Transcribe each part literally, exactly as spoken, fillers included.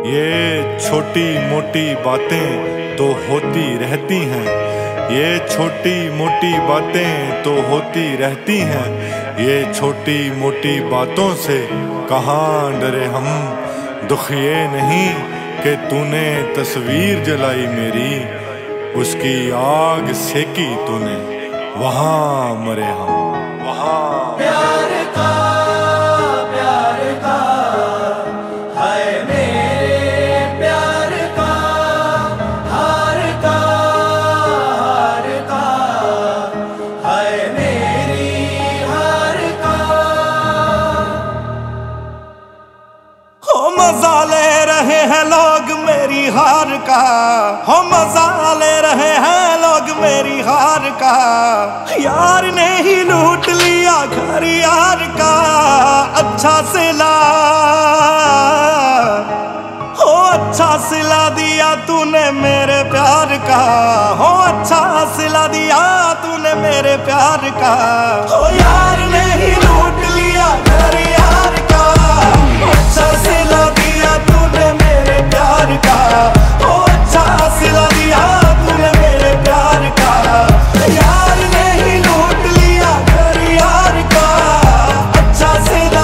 ये छोटी मोटी बातें तो होती रहती हैं, ये छोटी मोटी बातें तो होती रहती हैं। ये छोटी मोटी बातों से कहाँ डरे हम, दुख ये नहीं कि तूने तस्वीर जलाई मेरी, उसकी आग सेकी तूने वहाँ मरे हम, वहाँ। प्यार का प्यार का है मेरे प्यार का, हार का हार का है मेरी हार का। हो मजा ले रहे हैं लोग मेरी हार का, हो मजा ले रहे हैं लोग मेरी हार का। यार ने ही लूट लिया घर यार का, अच्छा सिला हो अच्छा सिला दिया तूने मेरे प्यार का, हो अच्छा सिला दिया तूने मेरे प्यार का। हो यार ने ही लूट लिया घर यार का, अच्छा सिला दिया तूने मेरे प्यार का, हो अच्छा सिला दिया तूने मेरे प्यार का। यार ने ही लूट लिया घर यार का, अच्छा सिला।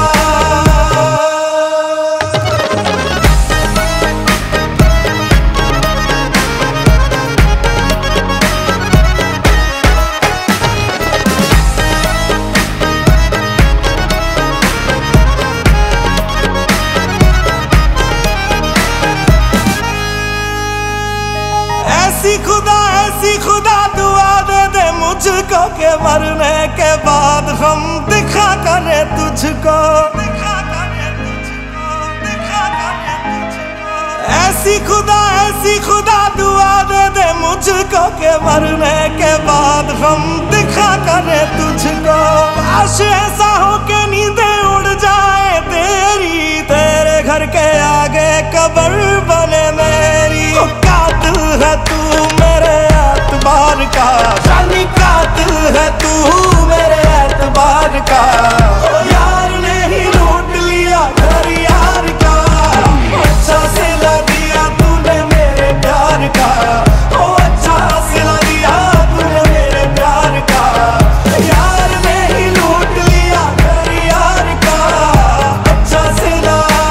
ऐसी खुदा ऐसी खुदा दुआ दे दे मुझको के मरने के बाद हम दिखा करे तुझको, दिखा करे तुझको, दिखा करे तुझको। ऐसी खुदा ऐसी खुदा दुआ दे दे मुझको के मरने के बाद हम दिखा करे तुझको। काश ऐसा हो के नींदें उड़ जाए तेरी, तेरे घर के आगे कब्र बने मेरी। कातिल है तू मेरे एतबार का, जानी कातिल है तू मेरे एतबार का। यार ने ही लूट लिया घर यार का, अच्छा सिला दिया तूने मेरे प्यार का, ओ अच्छा सिला दिया तूने मेरे प्यार का। यार ने ही लूट लिया घर यार का, अच्छा सिला।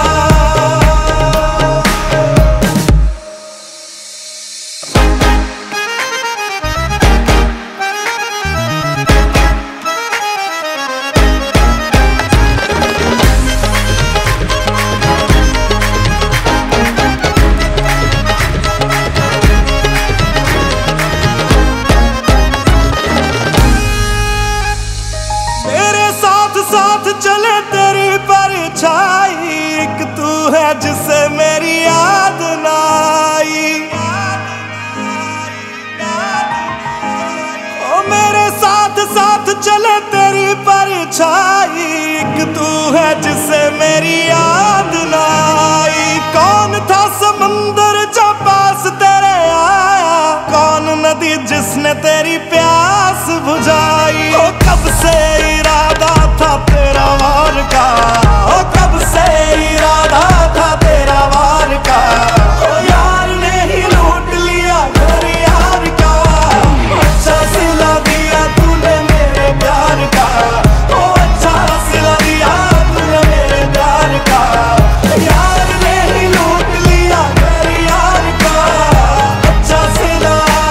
साथ चले तेरी परछाई, एक तू है जिसे मेरी याद ना आई। ओ मेरे साथ साथ चले तेरी परछाई, एक तू है जिसे मेरी याद ना आई। कौन था समंदर जो पास तेरे आया, कौन नदी जिसने तेरी प्यास बुझाई। ओ कब से इरादा था तेरा वार का, ओ कब से इरादा था तेरा वार का। ओ यार ने ही लूट लिया घर यार का, अच्छा सिला दिया तूने मेरे प्यार का, ओ अच्छा सिला दिया तूने मेरे प्यार का। यार ने ही लूट लिया घर यार का, अच्छा सिला।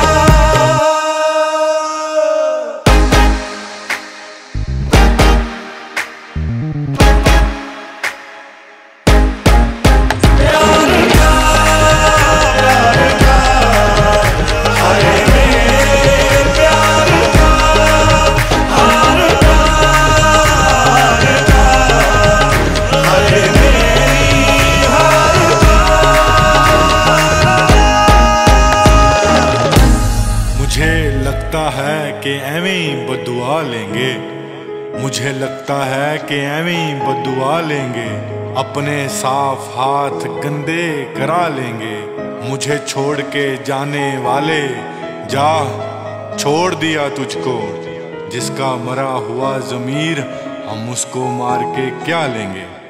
मुझे लगता है कि एवें ही बद्दुआ लेंगे, मुझे लगता है कि एवें ही बद्दुआ लेंगे। अपने साफ हाथ गंदे करा लेंगे, मुझे छोड़ के जाने वाले जा छोड़ दिया तुझको। जिसका मरा हुआ ज़मीर हम उसको मार के क्या लेंगे।